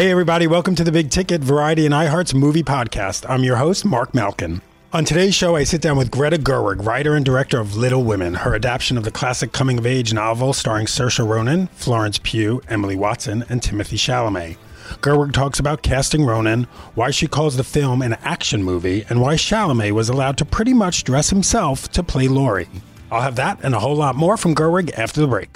Hey everybody, welcome to the Big Ticket, Variety and iHeart's movie podcast. I'm your host, Mark Malkin. On today's show, I sit down with Greta Gerwig, writer and director of Little Women, her adaptation of the classic coming-of-age novel starring Saoirse Ronan, Florence Pugh, Emily Watson, and Timothée Chalamet. Gerwig talks about casting Ronan, why she calls the film an action movie, and why Chalamet was allowed to pretty much dress himself to play Laurie. I'll have that and a whole lot more from Gerwig after the break.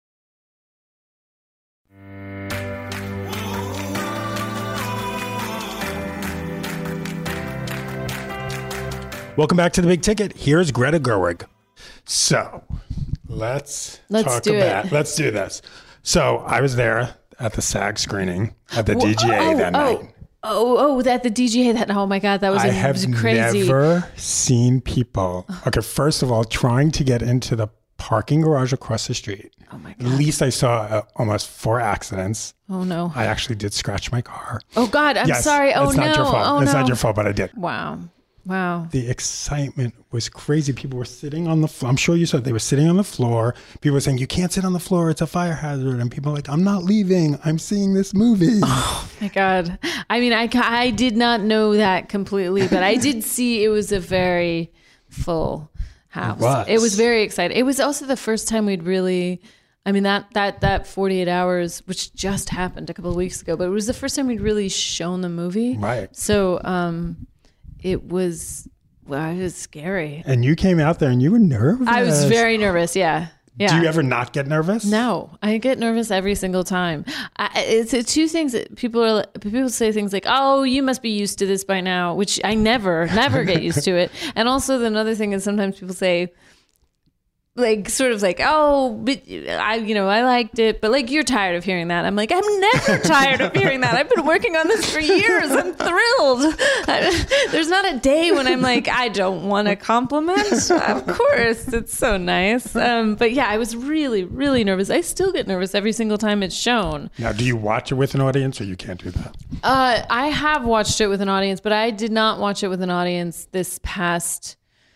Welcome back to the Big Ticket. Here's Greta Gerwig. So, let's talk do about it. Let's do this. So, I was there at the SAG screening at the DGA that night. At the DGA that. Oh my God, that was crazy. Never seen people. Okay, first of all, trying to get into the parking garage across the street. Oh my God. At least I saw almost 4 accidents. Oh no. I actually did scratch my car. Oh God, I'm sorry. Oh no. It's not your fault. Oh, it's no. not your fault, but I did. Wow. The excitement was crazy. People were sitting on the floor. I'm sure you saw it. They were sitting on the floor. People were saying, you can't sit on the floor. It's a fire hazard. And people were like, I'm not leaving. I'm seeing this movie. Oh my God. I mean, I did not know that completely, but I did see it was a very full house. It was very exciting. It was also the first time we'd really... I mean, that 48 hours, which just happened a couple of weeks ago, but it was the first time we'd really shown the movie. Right. So it was scary. And you came out there and you were nervous. I was very nervous, yeah. Do you ever not get nervous? No, I get nervous every single time. It's two things that people say things like, "Oh, you must be used to this by now," which I never get used to it. And also, another thing is sometimes people say, like, sort of like, "Oh, but I liked it," but like, you're tired of hearing that. I'm like, I'm never tired of hearing that. I've been working on this for years. I'm thrilled. There's not a day when I'm like, I don't want a compliment. Of course, it's so nice. But yeah, I was really, really nervous. I still get nervous every single time it's shown. Now, do you watch it with an audience or you can't do that? I have watched it with an audience, but I did not watch it with an audience this past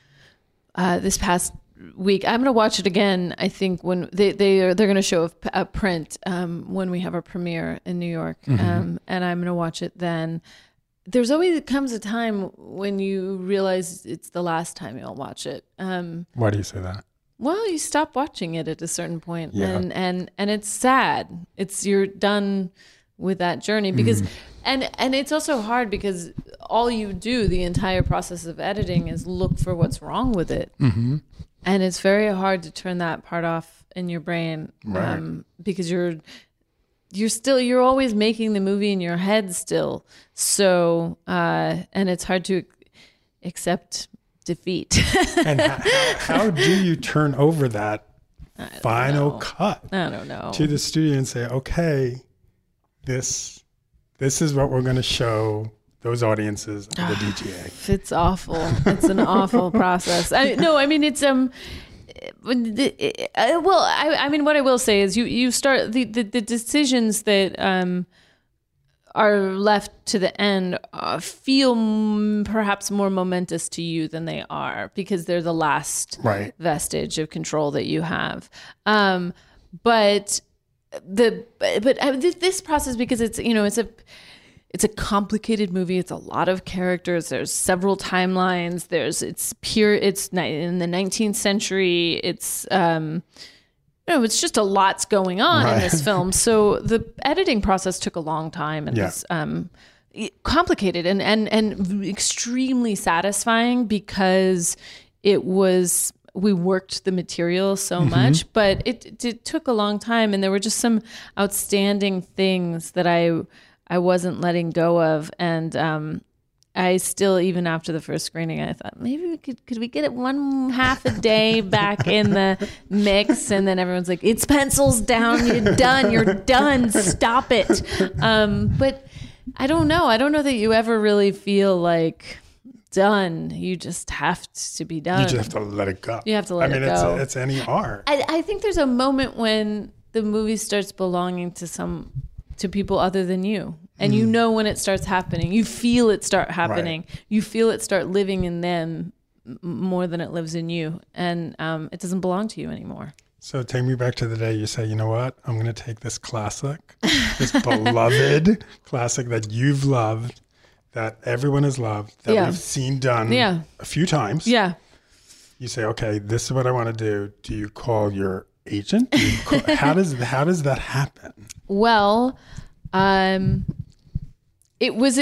week. I'm going to watch it again. I think when they're going to show a print when we have our premiere in New York, and I'm going to watch it then. There's always comes a time when you realize it's the last time you'll watch it. Why do you say that? Well, you stop watching it at a certain point, Yeah. and it's sad. You're done with that journey because and it's also hard because all you do the entire process of editing is look for what's wrong with it. And it's very hard to turn that part off in your brain, because you're always making the movie in your head still. So, and it's hard to accept defeat. And how do you turn over that final cut I don't know. to the studio and say, okay, this is what we're going to show those audiences of the DGA? It's awful. It's an awful process. It's I mean, what I will say is you start the decisions that are left to the end feel perhaps more momentous to you than they are because they're the last vestige of control that you have. But this process, because it's a complicated movie. It's a lot of characters. There's several timelines. It's in the 19th century. It's it's just a lot's going on in this film. So the editing process took a long time and was complicated and extremely satisfying because we worked the material so much, but it took a long time, and there were just some outstanding things that I wasn't letting go of. And I still, even after the first screening, I thought maybe could we get it one half a day back in the mix? And then everyone's like, it's pencils down. You're done. Stop it. But I don't know. I don't know that you ever really feel like done. You just have to be done. You just have to let it go. You have to let it go. It's any art. I think there's a moment when the movie starts belonging to people other than you. And you know when it starts happening. You feel it start happening. Right. You feel it start living in them more than it lives in you. And it doesn't belong to you anymore. So take me back to the day you say, you know what? I'm going to take this classic, this beloved classic that you've loved, that everyone has loved, that we've seen done a few times. Yeah. You say, okay, this is what I want to do. Do you call your agent? How does that happen? Well, it was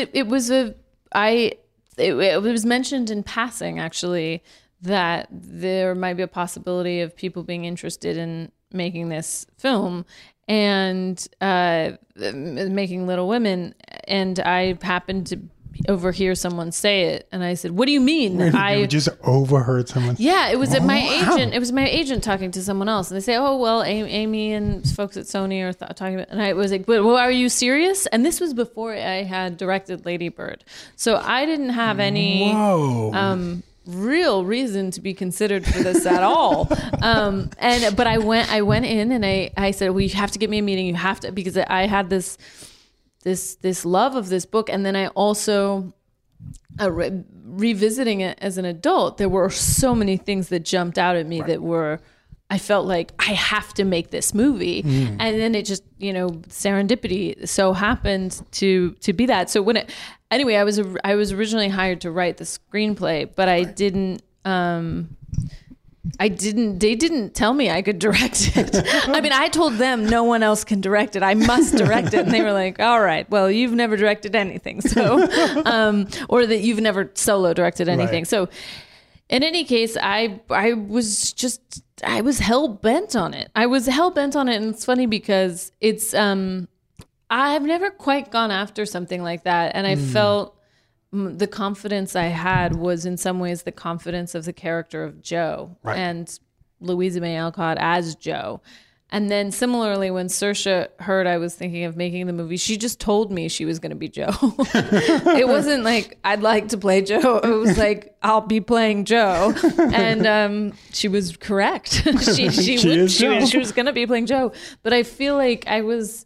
mentioned in passing, actually, that there might be a possibility of people being interested in making this film and making Little Women. And I happened to overhear someone say it, and I said, "What do you mean?" You just overheard someone. Yeah, it was my agent. It was my agent talking to someone else, and they say, "Oh, well, Amy and folks at Sony are talking about." And I was like, "Well, are you serious?" And this was before I had directed Lady Bird, so I didn't have any real reason to be considered for this at all. But I went in and I said, "Well, you have to get me a meeting. You have to," because I had this love of this book. And then I also, revisiting it as an adult, there were so many things that jumped out at me that were, I felt like I have to make this movie. And then it just, serendipity so happened to be that. So anyway, I was originally hired to write the screenplay, but I didn't, they didn't tell me I could direct it. I mean, I told them no one else can direct it. I must direct it. And they were like, all right, well, you've never directed anything. So, or that you've never solo directed anything. Right. So in any case, I was hell bent on it. And it's funny because it's, I've never quite gone after something like that. And I felt the confidence I had was in some ways the confidence of the character of Jo and Louisa May Alcott as Jo. And then similarly, when Saoirse heard I was thinking of making the movie, she just told me she was going to be Jo. It wasn't like, I'd like to play Jo. It was like, I'll be playing Jo. And she was correct. she was going to be playing Jo. But I feel like I was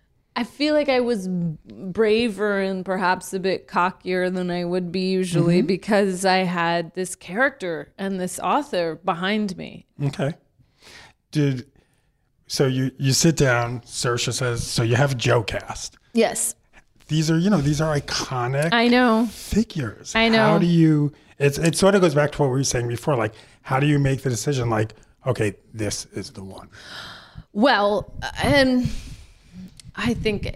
braver and perhaps a bit cockier than I would be usually because I had this character and this author behind me. Okay. So you sit down, Saoirse says, so you have Jo cast. Yes. These are iconic figures. I know. How do you, it sort of goes back to what we were saying before, like, how do you make the decision, like, okay, this is the one? Well, I think,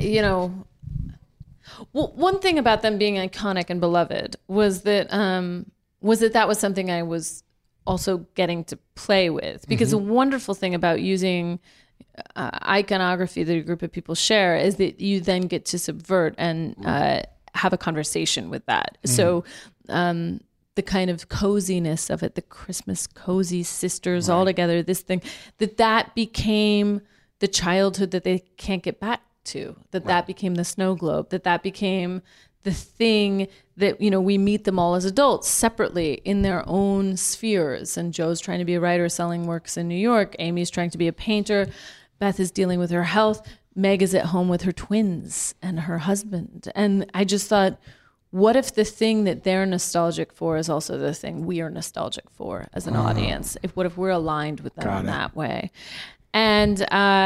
one thing about them being iconic and beloved was that was something I was also getting to play with. Because the wonderful thing about using iconography that a group of people share is that you then get to subvert and have a conversation with that. So the kind of coziness of it, the Christmas cozy sisters all together, this thing, that became the childhood that they can't get back to, that became the snow globe, that became the thing that, we meet them all as adults separately in their own spheres. And Jo's trying to be a writer selling works in New York. Amy's trying to be a painter. Beth is dealing with her health. Meg is at home with her twins and her husband. And I just thought, what if the thing that they're nostalgic for is also the thing we are nostalgic for as an audience? What if we're aligned with them in that way? And,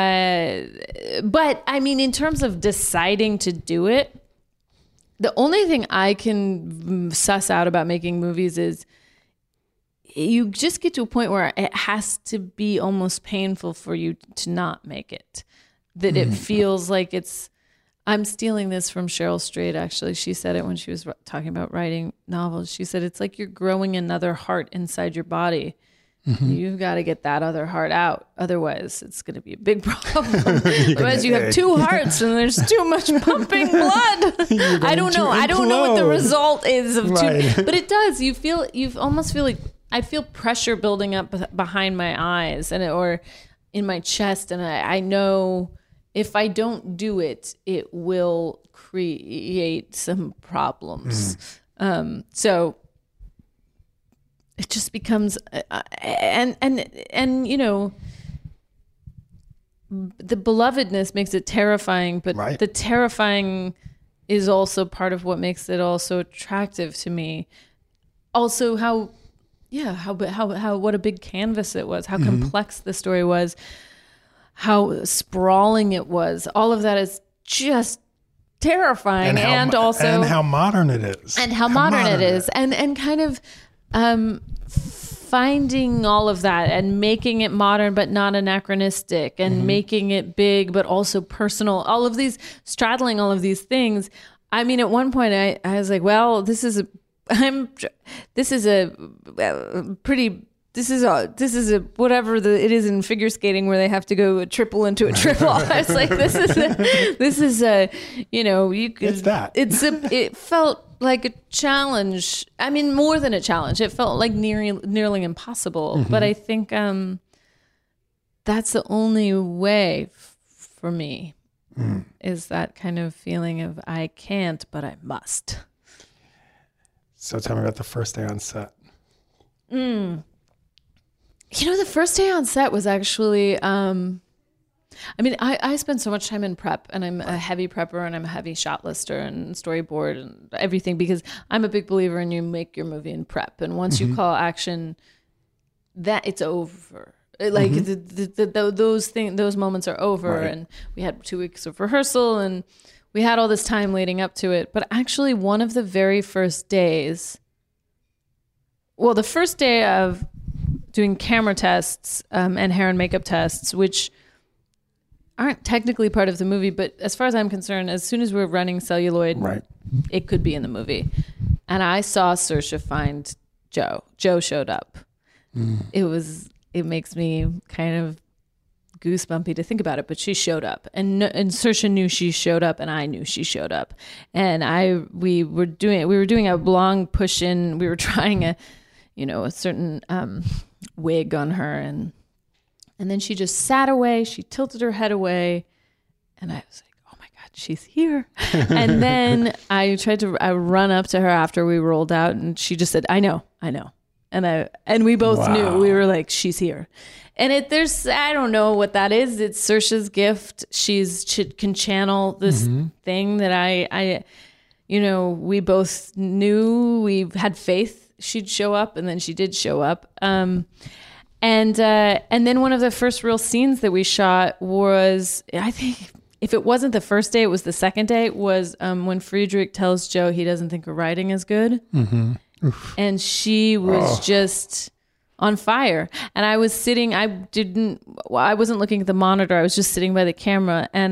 but I mean, in terms of deciding to do it, the only thing I can suss out about making movies is you just get to a point where it has to be almost painful for you to not make it. That it feels like I'm stealing this from Cheryl Strayed, actually. She said it when she was talking about writing novels. She said, it's like you're growing another heart inside your body. You've got to get that other heart out. Otherwise, it's going to be a big problem. Otherwise, you have two hearts and there's too much pumping blood. I don't know. I don't know what the result is of two. But it does. You almost feel like I feel pressure building up behind my eyes or in my chest. And I know if I don't do it, it will create some problems. So it just becomes, and the belovedness makes it terrifying, but the terrifying is also part of what makes it also attractive to me. Also, how what a big canvas it was, how complex the story was, how sprawling it was. All of that is just terrifying, and how modern it is, and kind of finding all of that and making it modern but not anachronistic, and making it big but also personal. All of these, straddling all of these things. I mean, at one point I was like, well, this is a whatever it is in figure skating where they have to go a triple into a triple. I was like, it felt like a challenge. I mean, more than a challenge. It felt like nearly impossible. But I think that's the only way for me, is that kind of feeling of I can't, but I must. So tell me about the first day on set. The first day on set was actually, I spend so much time in prep, and I'm a heavy prepper, and I'm a heavy shot lister and storyboard and everything, because I'm a big believer in you make your movie in prep. And once you call action, that it's over. Like those moments are over. Right. And we had 2 weeks of rehearsal, and we had all this time leading up to it. But actually, one of the very first days, the first day of doing camera tests and hair and makeup tests, which aren't technically part of the movie, but as far as I'm concerned, as soon as we're running celluloid, right, it could be in the movie. And I saw Saoirse find Joe. Joe showed up. It makes me kind of goosebumpy to think about it, but she showed up, and Saoirse knew she showed up, and I knew she showed up, and we were doing a long push in. We were trying a certain wig on her, and then she just sat away. She tilted her head away, and I was like, oh my God, she's here. And then I run up to her after we rolled out, and she just said, I know. And we both knew. We were like, she's here. And I don't know what that is. It's Saoirse's gift. She can channel this thing that we both knew. We had faith she'd show up, and then she did show up. And then one of the first real scenes that we shot was, I think if it wasn't the first day, it was the second day, was when Friedrich tells Joe he doesn't think her writing is good. And she was just on fire. And I was sitting, I wasn't looking at the monitor. I was just sitting by the camera. And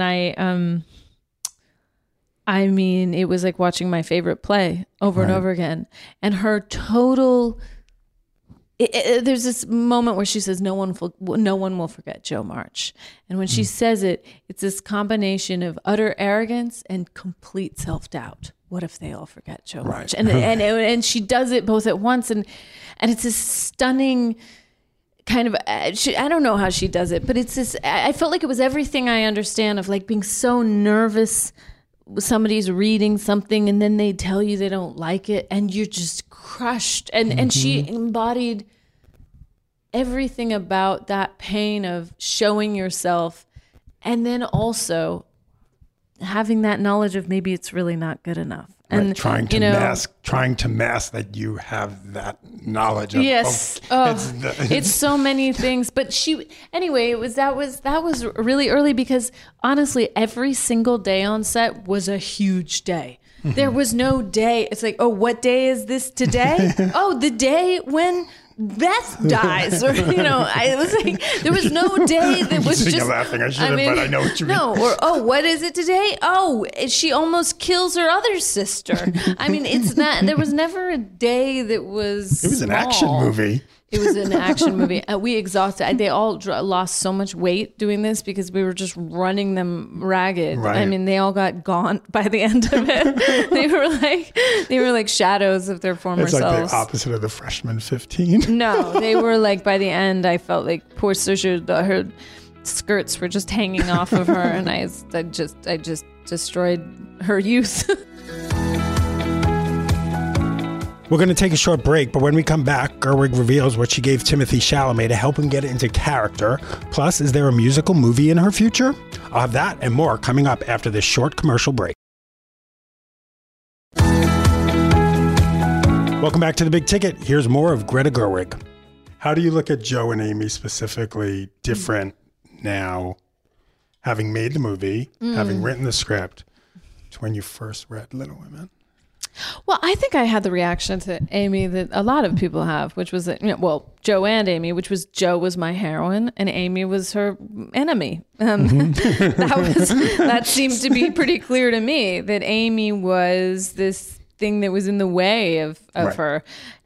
it was like watching my favorite play over and over again. And her total, there's this moment where she says, no one will forget Jo March. And when she says it, it's this combination of utter arrogance and complete self-doubt. What if they all forget Jo March? Right. And she does it both at once. And it's this stunning kind of, I don't know how she does it, but it's this, I felt like it was everything I understand of like being so nervous. Somebody's reading something and then they tell you they don't like it and you're just crushed. And she embodied everything about that pain of showing yourself, and then also having that knowledge of maybe it's really not good enough. And trying to mask that you have that knowledge of, yes. It's so many things. But that was really early, because honestly, every single day on set was a huge day. There was no day. It's like, oh, what day is this today? Oh, the day when Beth dies, or I was like, there was no day that was just. You're laughing. I should have, but I know what you mean. No, or what is it today? Oh, she almost kills her other sister. I mean, it's not. There was never a day that was. It was an action movie. It was an action movie. We exhausted. They all lost so much weight doing this because we were just running them ragged. Right. I mean, they all got gaunt by the end of it. they were like shadows of their former selves. It's like the opposite of the Freshman 15. No, they were like, by the end, I felt like poor Saoirse, her skirts were just hanging off of her, and I just destroyed her youth. We're going to take a short break, but when we come back, Gerwig reveals what she gave Timothée Chalamet to help him get into character. Plus, is there a musical movie in her future? I'll have that and more coming up after this short commercial break. Welcome back to The Big Ticket. Here's more of Greta Gerwig. How do you look at Joe and Amy specifically different now, having made the movie, having written the script, to when you first read Little Women? Well, I think I had the reaction to Amy that a lot of people have, which was that, Joe and Amy, which was Joe was my heroine and Amy was her enemy. That seemed to be pretty clear to me, that Amy was this thing that was in the way of her.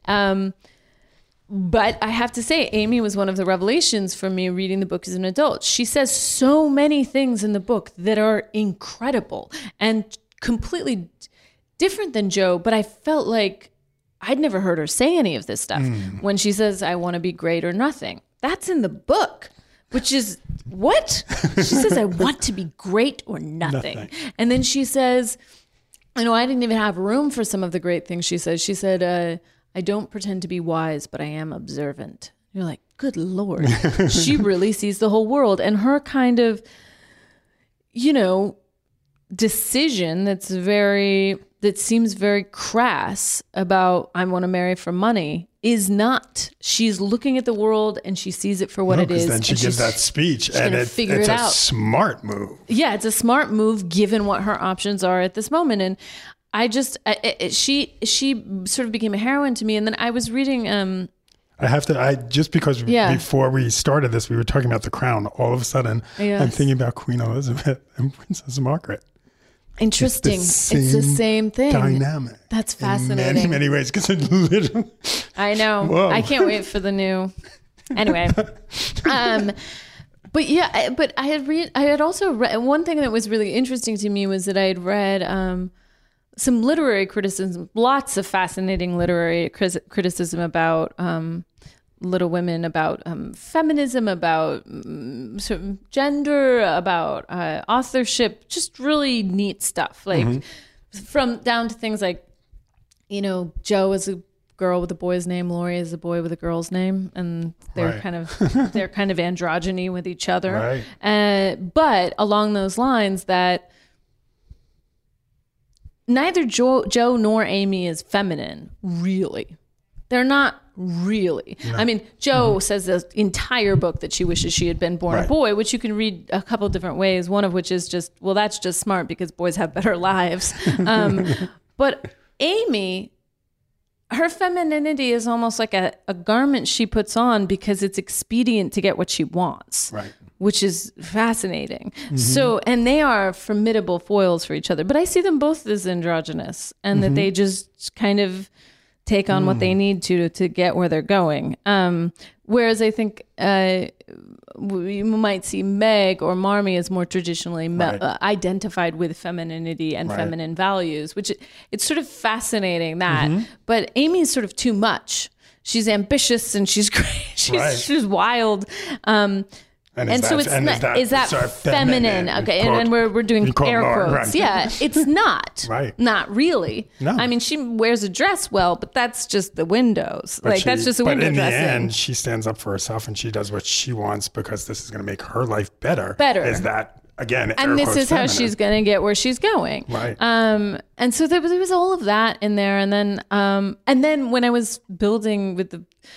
But I have to say, Amy was one of the revelations for me reading the book as an adult. She says so many things in the book that are incredible and completely different than Joe, but I felt like I'd never heard her say any of this stuff. When she says, I want to be great or nothing, that's in the book, which is what? She says, I want to be great or nothing. And then she says, I didn't even have room for some of the great things she says. She said, I don't pretend to be wise, but I am observant. You're like, good Lord. She really sees the whole world. And her kind of, decision that seems very crass about I want to marry for money is not. She's looking at the world and she sees it for what it is. Then she gives that speech and it's a smart move. Yeah, it's a smart move given what her options are at this moment. And she sort of became a heroine to me. And then I was reading before we started this, we were talking about The Crown. All of a sudden, I'm thinking about Queen Elizabeth and Princess Margaret. Interesting. It's the same thing. Dynamic. That's fascinating. In many, many ways. Because it literally... I know. Whoa. I can't wait for the new... Anyway. But I had also read... One thing that was really interesting to me was that I had read some literary criticism, lots of fascinating literary criticism about... Little Women, about feminism, about sort of gender, about authorship, just really neat stuff. Like from down to things like, Joe is a girl with a boy's name, Laurie is a boy with a girl's name, and they're kind of androgyny with each other. Right. But along those lines, that neither Joe nor Amy is feminine, really. They're not really. No. I mean, Joe says the entire book that she wishes she had been born a boy, which you can read a couple different ways. One of which is just, that's just smart because boys have better lives. But Amy, her femininity is almost like a garment she puts on because it's expedient to get what she wants. Right. Which is fascinating. So, and they are formidable foils for each other. But I see them both as androgynous and that they just kind of take on what they need to get where they're going. Whereas I think you might see Meg or Marmee as more traditionally identified with femininity and feminine values, which it's sort of fascinaing that. But Amy is sort of too much. She's ambitious and she's great. She's wild. Is that feminine? Okay, and we're doing air quotes. Right. Yeah, it's not. Not really. No. I mean, she wears a dress well, but that's just the windows. That's just a window dressing. But in the end, she stands up for herself and she does what she wants because this is going to make her life better. Is that, again, and this is how she's going to get where she's going. Right. And so there was all of that in there. And then when I was building with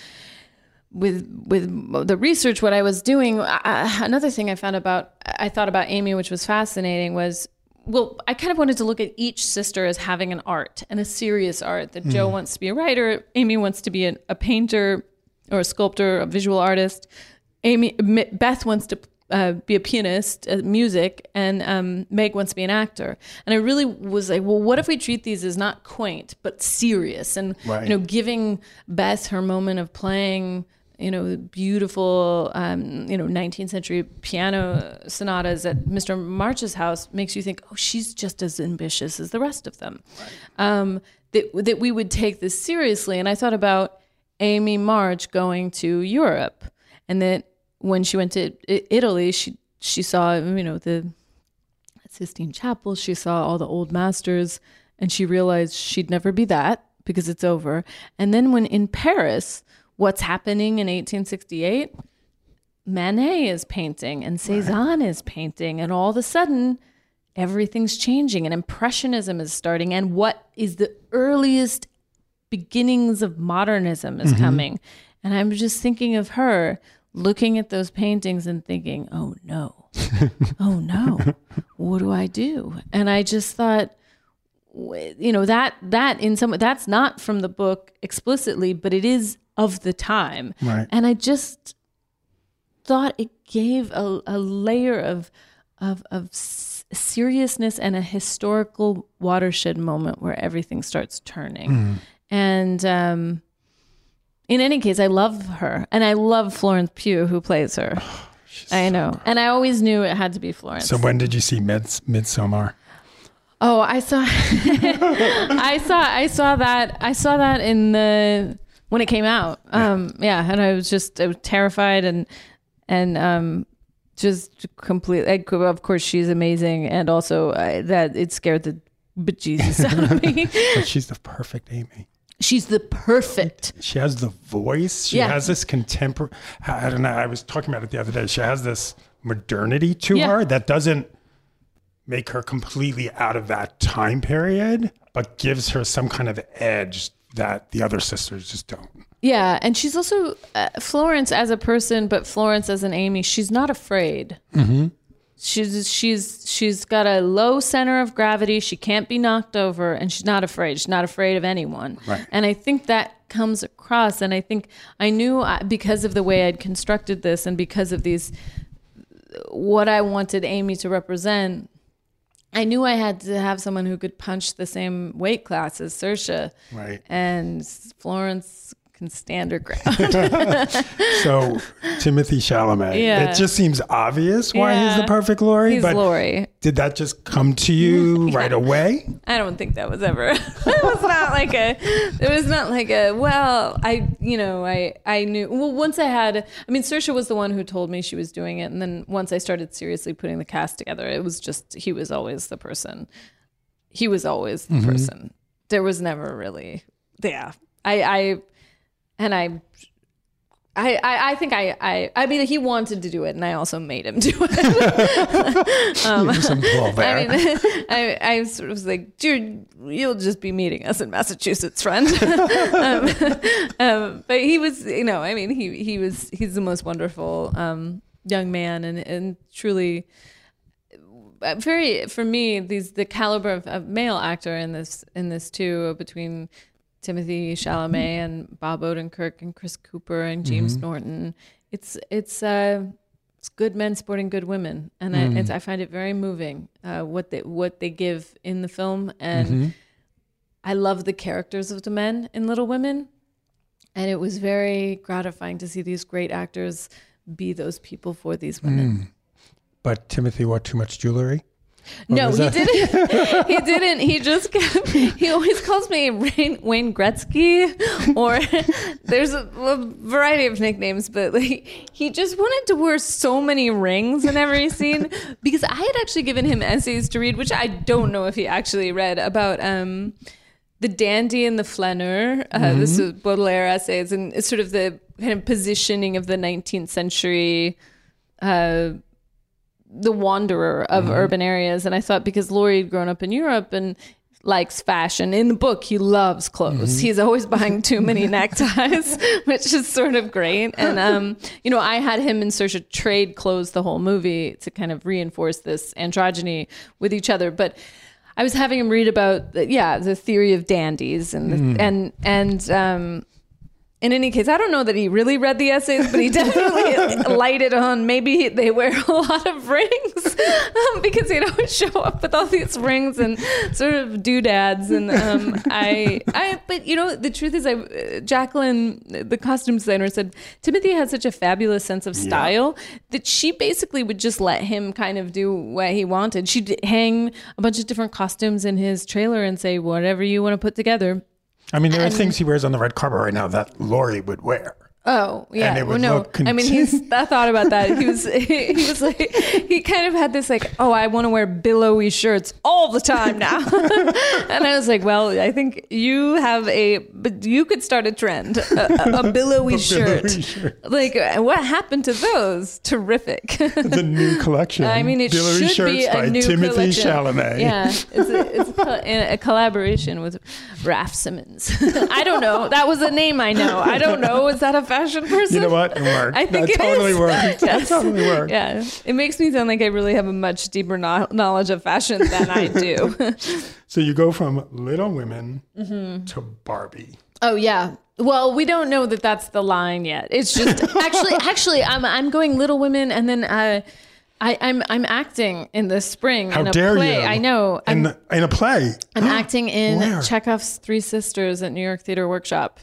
the research, what I was doing, another thing I thought about Amy, which was fascinating, was, I kind of wanted to look at each sister as having an art and a serious art. That Joe wants to be a writer, Amy wants to be a painter or a sculptor, a visual artist. Beth wants to be a pianist, music, and Meg wants to be an actor. And I really was like, what if we treat these as not quaint but serious, and giving Beth her moment of playing beautiful, 19th century piano sonatas at Mr. March's house makes you think, she's just as ambitious as the rest of them. Right. That we would take this seriously. And I thought about Amy March going to Europe, and that when she went to Italy, she saw, the Sistine Chapel, she saw all the old masters, and she realized she'd never be that because it's over. And then when in Paris, what's happening in 1868? Manet is painting and Cézanne is painting, and all of a sudden everything's changing and Impressionism is starting. And what is the earliest beginnings of modernism is coming. And I'm just thinking of her looking at those paintings and thinking, oh no, oh no, what do I do? And I just thought, that in some, that's not from the book explicitly, but it is of the time. Right. And I just thought it gave a layer of seriousness and a historical watershed moment where everything starts turning. And in any case, I love her, and I love Florence Pugh, who plays her. I know, so and I always knew it had to be Florence. So when did you see Midsommar? Oh, I saw that in when it came out. And I was terrified and just completely. Of course, she's amazing, and also that it scared the bejesus out of me. But she's the perfect Amy. She's the perfect. She has the voice. She has this contemporary. I don't know. I was talking about it the other day. She has this modernity to her that doesn't make her completely out of that time period, but gives her some kind of edge that the other sisters just don't. Yeah, and she's also Florence as a person, but Florence as an Amy. She's not afraid. Mm-hmm. She's got a low center of gravity. She can't be knocked over, and she's not afraid. She's not afraid of anyone. Right. And I think that comes across. And I think I knew because of the way I'd constructed this, and because of what I wanted Amy to represent, I knew I had to have someone who could punch the same weight class as Saoirse. Right. And Florence can stand her ground. So Timothée Chalamet. Yeah. It just seems obvious why he's the perfect Laurie. He's Laurie. Did that just come to you right away? I don't think that was ever. It was not like well, I knew. Well, once Saoirse was the one who told me she was doing it. And then once I started seriously putting the cast together, it was just, he was always the person. He was always the person. There was never really, I think I mean, he wanted to do it, and I also made him do it. Some pull there. I sort of was like, dude, you'll just be meeting us in Massachusetts, friend. But he was, he's the most wonderful young man, and truly very, for me, the caliber of male actor in this too, between Timothée Chalamet and Bob Odenkirk and Chris Cooper and James Norton. It's good men supporting good women, and I find it very moving what they give in the film, and I love the characters of the men in Little Women, and it was very gratifying to see these great actors be those people for these women. But Timothy wore too much jewelry? No, he didn't. He didn't. He just he always calls me Wayne Gretzky, or there's a variety of nicknames, but he just wanted to wear so many rings in every scene, because I had actually given him essays to read, which I don't know if he actually read, about the dandy and the flaneur. This is Baudelaire essays, and it's sort of the kind of positioning of the 19th century the wanderer of urban areas. And I thought, because Laurie had grown up in Europe and likes fashion, in the book he loves clothes. He's always buying too many neckties, which is sort of great. And I had him and Saoirse trade clothes the whole movie to kind of reinforce this androgyny with each other. But I was having him read about the theory of dandies and in any case, I don't know that he really read the essays, but he definitely lighted on maybe they wear a lot of rings, because he'd always show up with all these rings and sort of doodads. And but the truth is, Jacqueline, the costume designer, said Timothy had such a fabulous sense of style that she basically would just let him kind of do what he wanted. She'd hang a bunch of different costumes in his trailer and say, whatever you want to put together. I mean, there are things he wears on the red carpet right now that Laurie would wear. Oh yeah, And it would no. look I mean, I thought about that. He was like, he kind of had this like, oh, I want to wear billowy shirts all the time now. And I was like, well, I think but you could start a trend, a billowy shirt. Like, what happened to those? Terrific. The new collection. I mean, it billowy should be shirts a by new Timothy collection. Chalamet. Yeah, it's a collaboration with Raph Simmons. I don't know. That was a name I know. I don't know. Is that a fashion person? You know what? It worked. I think that it totally is. worked. Yes. That totally worked. Yeah, it makes me sound like I really have a much deeper knowledge of fashion than I do. So you go from Little Women Mm-hmm. to Barbie. Oh yeah. Well, we don't know that that's the line yet. It's just actually, I'm going Little Women, and then I'm acting in the spring How in a dare play. you? I know. In a play. I'm acting in Where? Chekhov's Three Sisters at New York Theater Workshop.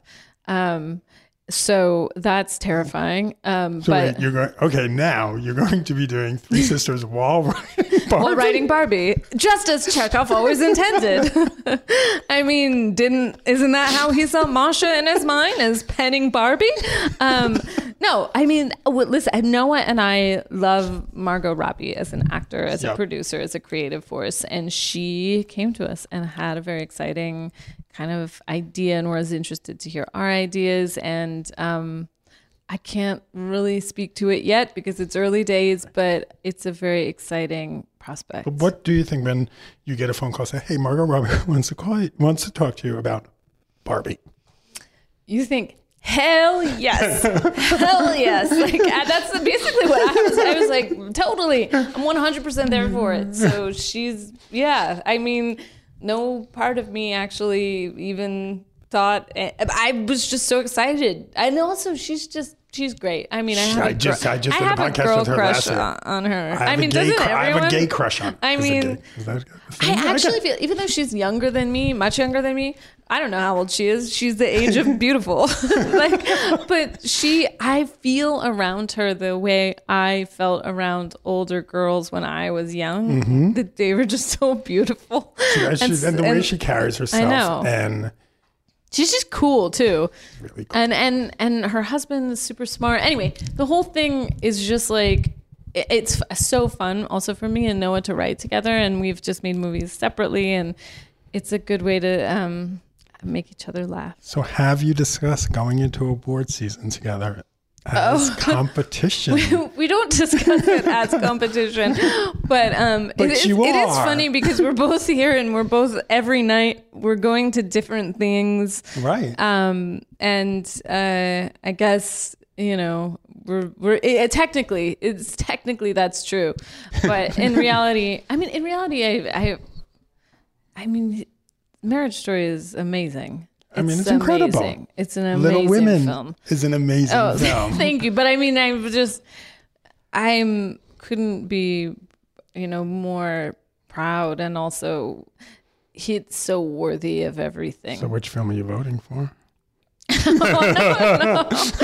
So that's terrifying. So But wait, now you're going to be doing Three Sisters while writing Barbie. while writing Barbie, just as Chekhov always intended. I mean, isn't that how he saw Masha in his mind, as penning Barbie? No, I mean, listen, Noah and I love Margot Robbie as an actor, as a producer, as a creative force. And she came to us and had a very exciting kind of idea and was interested to hear our ideas. And I can't really speak to it yet because it's early days, but it's a very exciting prospect. But what do you think when you get a phone call, say, hey, Margot Robbie wants to talk to you about Barbie? You think, hell yes. Hell yes. Like, that's basically what I was like, totally. I'm 100% there for it. So I mean, no part of me actually even thought, I was just so excited. And also she's great. I mean, I just have did a a podcast girl with her crush last on her. I mean, doesn't everyone? I have a gay crush on her. I mean, I actually feel, even though she's younger than me, much younger than me, I don't know how old she is. She's the age of beautiful. But I feel around her the way I felt around older girls when I was young. That they were just so beautiful. And the way she carries herself. I know. And she's just cool too. Really cool. And her husband is super smart. Anyway, the whole thing is just like, it's so fun also for me and Noah to write together, and we've just made movies separately, and it's a good way to make each other laugh. So have you discussed going into award season together as competition? We don't discuss it as competition, but it is funny because we're both here and we're both every night we're going to different things, right? I guess we're technically that's true, but in reality, I mean, Marriage Story is amazing. It's incredible. Amazing. It's an amazing Little Women film. is an amazing film. Thank you. But I mean, I couldn't be, more proud, and also it's so worthy of everything. So which film are you voting for? No. That's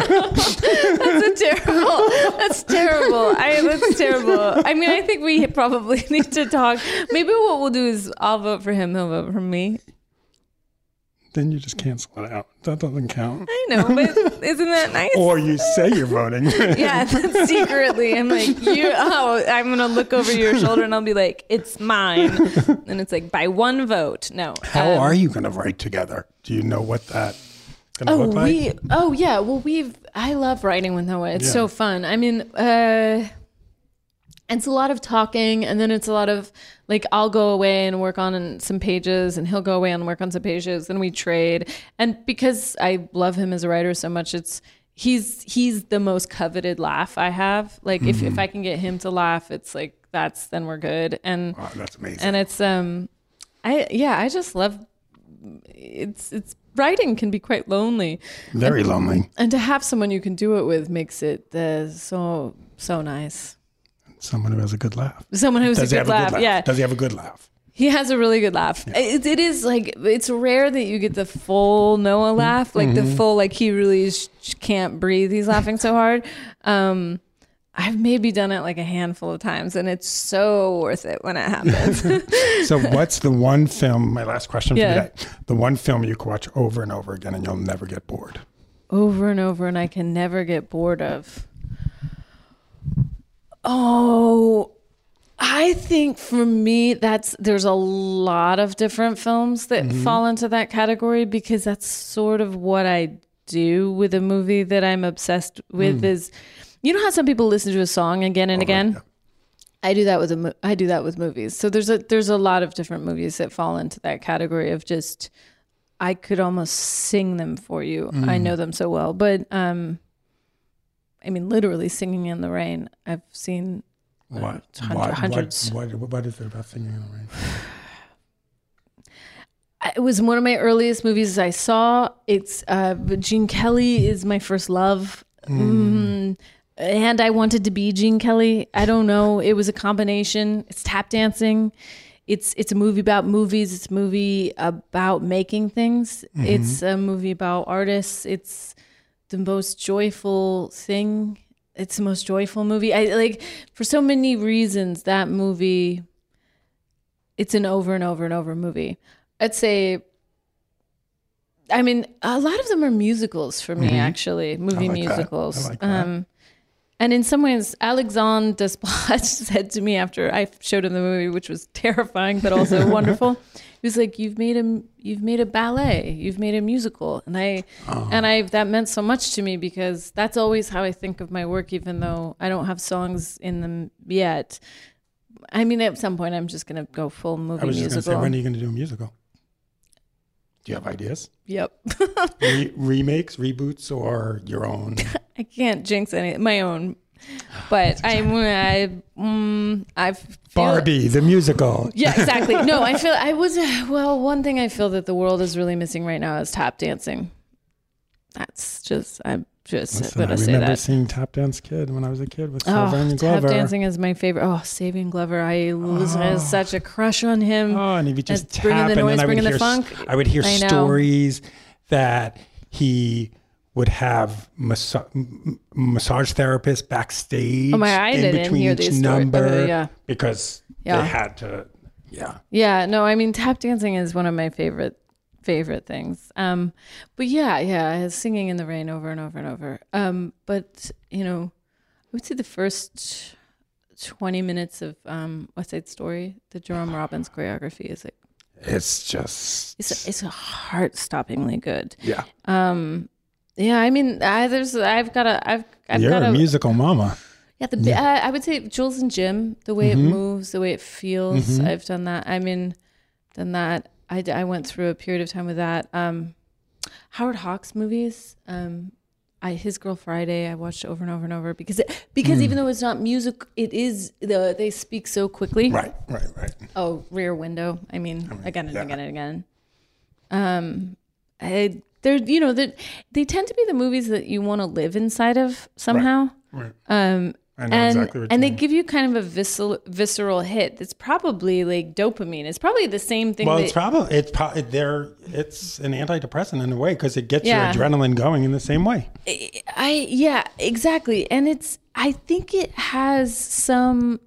terrible. That's terrible. I mean, I think we probably need to talk. Maybe what we'll do is I'll vote for him. He'll vote for me. Then you just cancel it out. That doesn't count. I know, but isn't that nice? Or you say you're voting. Yeah, secretly. I'm like, I'm going to look over your shoulder and I'll be like, it's mine. And it's like, by one vote. No. How are you going to write together? Do you know what that's going to look like? Yeah. Well, I love writing with Noah. It's so fun. I mean, it's a lot of talking, and then it's a lot of like, I'll go away and work on some pages and he'll go away and work on some pages, then we trade. And because I love him as a writer so much, he's the most coveted laugh I have. Like if I can get him to laugh, it's like, then we're good. And wow, that's amazing. And it's I just love it's writing can be quite lonely. Very lonely. And to have someone you can do it with makes it so nice. Someone who has a good laugh. Someone who's a good laugh. Yeah. Does he have a good laugh? He has a really good laugh. Yeah. It is like, it's rare that you get the full Noah laugh, like the full, like he really can't breathe. He's laughing so hard. I've maybe done it like a handful of times, and it's so worth it when it happens. So what's the one film, my last question for today, the one film you can watch over and over again and you'll never get bored? over and over and I can never get bored of. Oh, I think for me, there's a lot of different films that fall into that category, because that's sort of what I do with a movie that I'm obsessed with. Is, you know how some people listen to a song again and again? Yeah. I do that with movies. So there's a lot of different movies that fall into that category of just, I could almost sing them for you. I know them so well. But I mean, literally Singing in the Rain. I've seen hundreds. What is it about Singing in the Rain? It was one of my earliest movies I saw. It's Gene Kelly is my first love. And I wanted to be Gene Kelly. I don't know. It was a combination. It's tap dancing. It's a movie about movies. It's a movie about making things. It's a movie about artists. It's the most joyful thing. It's the most joyful movie. I like, for so many reasons, that movie, it's an over and over and over movie. I'd say, I mean, a lot of them are musicals for me, actually, movie musicals. I like that. And in some ways, Alexandre Desplat said to me after I showed him the movie, which was terrifying but also wonderful, he was like, "You've made a ballet, you've made a musical," and that meant so much to me, because that's always how I think of my work, even though I don't have songs in them yet. I mean, at some point, I'm just gonna go full movie musical. I was just gonna say, when are you gonna do a musical? Do you have ideas? Yep. Remakes, reboots, or your own? I can't jinx my own, but I've Barbie the musical. Yeah, exactly. No, one thing I feel that the world is really missing right now is tap dancing. I'm just gonna say that. I remember seeing Tap Dance Kid when I was a kid with Sylvester Glover. Tap dancing is my favorite. Oh, Saving Glover. I had such a crush on him. Oh, and he would just tap, bringing the noise, bringing the funk. I would hear stories that he would have massage therapists backstage I didn't hear these number because they had to. Yeah. No, I mean, tap dancing is one of my favorite things. But yeah, singing in the rain over and over and over. But you know, I would say the first 20 minutes of West Side Story, the Jerome Robbins choreography is like, it's heart-stoppingly good. Yeah. Yeah, I mean, I've got a musical mama. Yeah, I would say Jules and Jim, the way it moves, the way it feels. I've done that. I mean, done that. I went through a period of time with that. Howard Hawks movies. His Girl Friday, I watched over and over and over because even though it's not music, it is they speak so quickly. Right. Oh, Rear Window. I mean, again and again and again. They tend to be the movies that you want to live inside of somehow. Right. I know exactly what you mean. They give you kind of a visceral hit. It's probably like dopamine. It's probably the same thing. Well, it's an antidepressant in a way because it gets your adrenaline going in the same way. Yeah, exactly. And I think it has some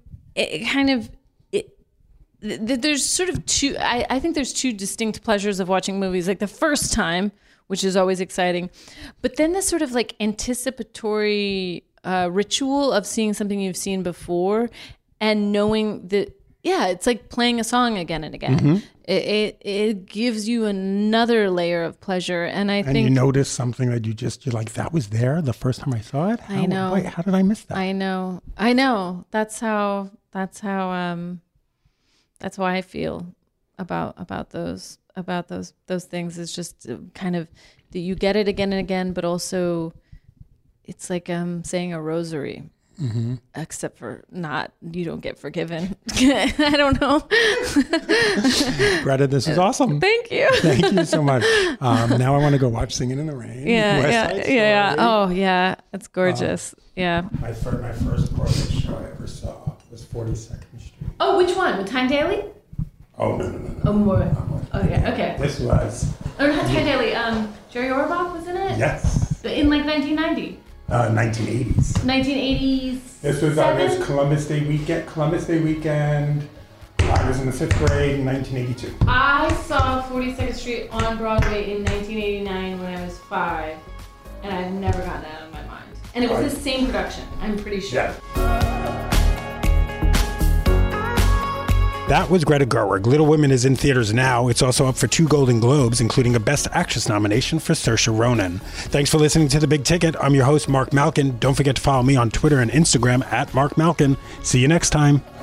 there's sort of two. I think there's two distinct pleasures of watching movies. Like the first time, which is always exciting, but then this sort of like anticipatory ritual of seeing something you've seen before and knowing that, it's like playing a song again and again. It gives you another layer of pleasure. And I think you notice something that you're like, that was there the first time I saw it. I know. Wait, how did I miss that? I know. That's how I feel about those things. It's just kind of that you get it again and again, but also it's like saying a rosary, except for you don't get forgiven. I don't know. Greta, this is awesome. Thank you. Thank you so much. Now I want to go watch Singing in the Rain. Yeah. Oh, yeah. It's gorgeous. My first Broadway show I ever saw was 42nd Street. Oh, which one? With Tyne Daly? Oh, no. Oh, more. Okay. This was... Oh, not Tyne Daly. Jerry Orbach was in it? Yes. In like 1990? 1980s. 1980s. This was Columbus Day weekend. I was in the 5th grade in 1982. I saw 42nd Street on Broadway in 1989 when I was 5. and I've never gotten it out of my mind. And it was the same production, I'm pretty sure. Yeah. That was Greta Gerwig. Little Women is in theaters now. It's also up for 2 Golden Globes, including a Best Actress nomination for Saoirse Ronan. Thanks for listening to The Big Ticket. I'm your host, Mark Malkin. Don't forget to follow me on Twitter and Instagram @MarkMalkin. See you next time.